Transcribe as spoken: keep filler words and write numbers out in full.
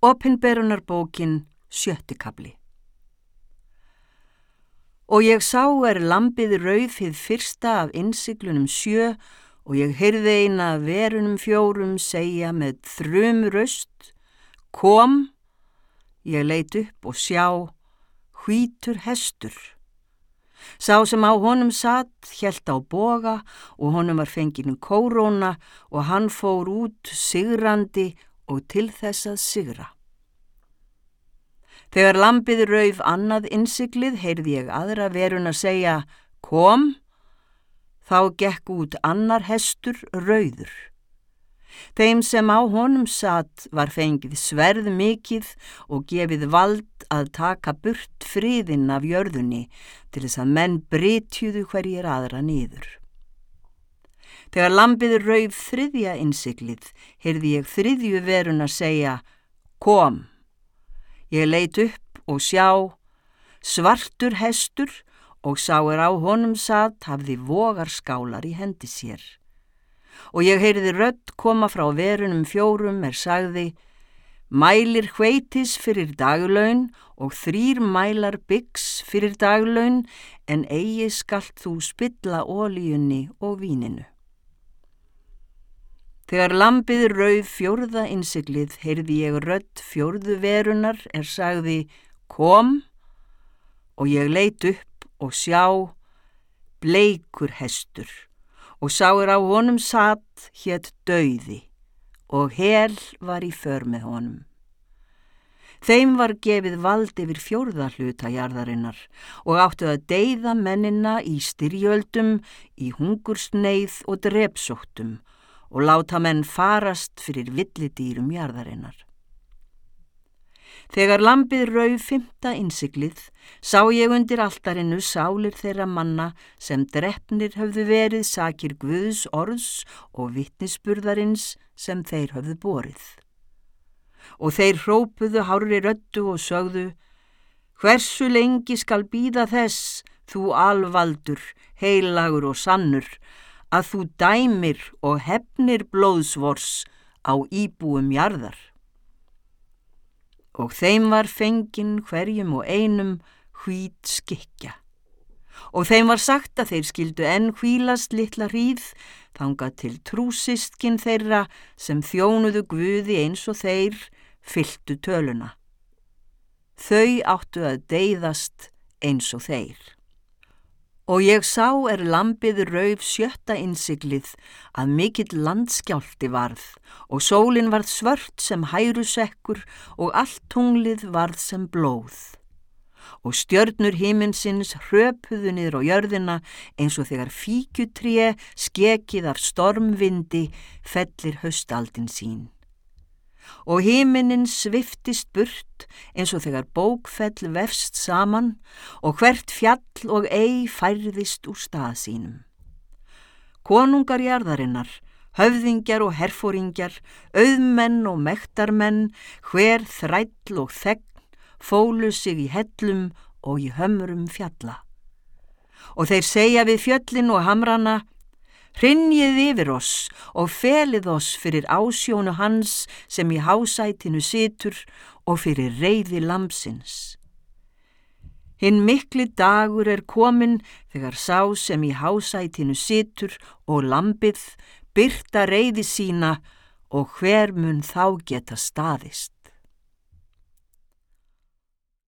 Opinberunarbókin, sjötti kafli. Og ég sá er lambið rauð hið fyrsta af innsiglunum sjö, og ég heyrði eina af verunum fjórum segja með þrumuraust: Kom! Ég leit upp og sjá, hvítur hestur. Sá sem á honum satt hélt á boga og honum var fengin kóróna og hann fór út sigrandi og til þess að sigra. Þegar lambið rauf annað innsiglið heyrði ég aðra veruna segja: Kom! Þá gekk út annar hestur rauður. Þeim sem á honum satt var fengið sverð mikið og gefið vald að taka burt friðinn af jörðunni til þess að menn brytjuðu hverjir aðra niður. Þegar lambið rauf þriðja innsiglið heyrði ég þriðju veruna segja: Kom! Ég leit upp og sjá, svartur hestur, og sá er á honum satt hafði vogarskálar í hendi sér. Og ég heyrði rödd koma frá verunum fjórum er sagði: Mælir hveitis fyrir daglaun og þrír mælar byggs fyrir daglaun, en eigi skalt þú spilla olíunni og víninu. Þegar lambið rauf fjórða innsiglið heyrði ég rödd fjórðu verunar er sagði: Kom! Og ég leit upp og sjá, bleikur hestur, og sá er á honum satt hét Dauði, og hel var í för með honum. Þeim var gefið vald yfir fjórða hluta jarðarinnar og áttu að deyða mennina í styrjöldum, í hungursneið og drepsóttum og láta menn farast fyrir villidýrum jarðarinnar. Þegar lambið rauf fimmta innsiglið sá ég undir altarinu sálir þeirra manna sem drepnir höfðu verið sakir Guðs orðs og vitnisburðarins sem þeir höfðu borið. Og þeir hrópuðu hárri röddu og sögðu: Hversu lengi skal bíða þess, þú alvaldur, heilagur og sannur, að þú dæmir og hefnir blóðsvors á íbúum jarðar? Og þeim var fengin hverjum og einum hvít skikkja. Og þeim var sagt að þeir skyldu enn hvílast litla hríð, þangað til trúsystkin þeirra sem þjónuðu Guði eins og þeir fylltu töluna. Þau áttu að deyðast eins og þeir. Og ég sá er lambið rauf sjötta innsiglið að mikill landskjálfti varð og sólin varð svört sem hærusekkur og allt tunglið varð sem blóð. Og stjörnur himinsins hröpuðu niður á jörðina eins og þegar fíkjutré skekið af stormvindi fellir haustaldin sín. Og himinin sviftist burt eins og þegar bókfell vefst saman og hvert fjall og ei færðist úr stað sínum. Konungar jarðarinnar, höfðingjar og herfóringjar, auðmenn og mektarmenn, hver þræll og þegn, fólu sig í hellum og í hömrum fjalla. Og þeir segja við fjöllin og hamrana: Hrynjið yfir oss og felið oss fyrir ásjónu hans sem í hásætinu situr og fyrir reiði lambsins. Hinn mikli dagur er kominn þegar sá sem í hásætinu situr og lambið birta reiði sína, og hver mun þá geta staðist.